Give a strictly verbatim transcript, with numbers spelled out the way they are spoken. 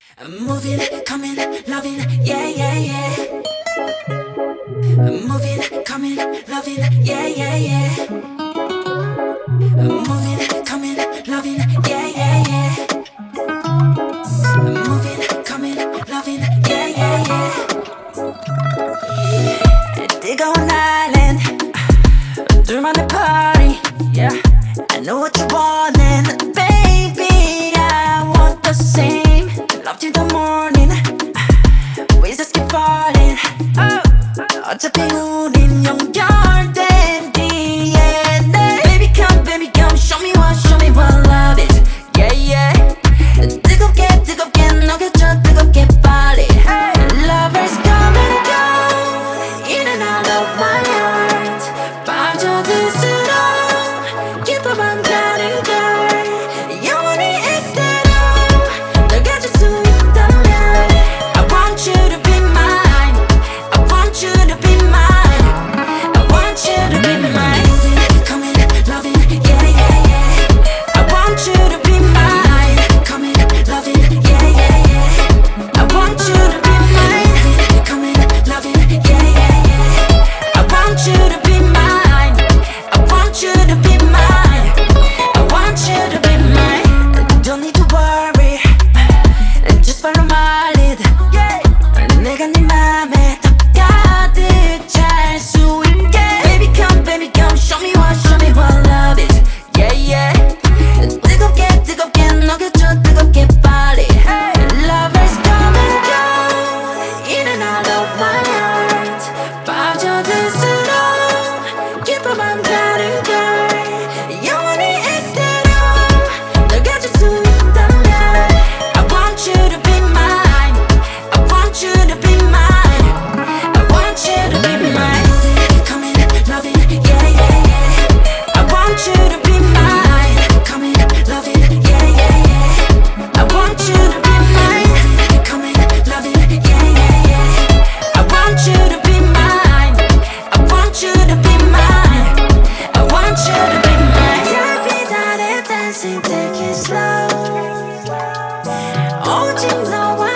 I'm moving, coming, loving, yeah, yeah, yeah. I'm moving, coming, loving, yeah, yeah, yeah. I'm moving, coming, loving, yeah, yeah, yeah. I'm moving, coming, loving, yeah, yeah, yeah. 뜨거운 island, 둘만의 party, yeah. I know what you wantin', baby. I want the same. Love till the morning. We just keep falling. Oh, 어차피 우린 연결된 디 엔 에이. Baby come, baby come, show me what, show me what love is. Yeah, yeah. 뜨겁게, 뜨겁게 녹여줘, 뜨겁게 빨리. Lovers come and go, in and out of my heart. 빠져들수록 기뻐만 가는 걸. 영원히 이대로 널 가질 수 있다면 I want you to be mine. I want you to be mine. I want you to be mine. Moving, coming, loving, yeah, yeah, yeah. I want you to be mine. Coming, loving, yeah, yeah, yeah. I want you to be mine. Moving, coming, loving, yeah, yeah, yeah. I want you to be mine. I want you to be mine. I want you to be mine. Don't need to worry. Just follow my lead. 내가 네 맘에 더 가득 찰 수 있게. Baby come, baby come, show me what, show me what love is. Yeah, yeah. 뜨겁게, 뜨겁게 녹여줘, 뜨겁게 빨리. Lovers come and go, in and out of my heart. 빠져들수록 기뻐만 가는 걸. 영원히 이대로 널 가질 수 있다면 I want you to be mine. I want you to be mine. I want you to be mine. Moving, coming, loving, yeah, yeah, yeah. I want you to be mine. Coming, loving, yeah, yeah, yeah. I want you to be mine. Moving, coming, loving, yeah, yeah, yeah. I want you to be mine. I want you to be mine. I want you to be mine. 달빛 아래 dancing, take it slow. 오직 너와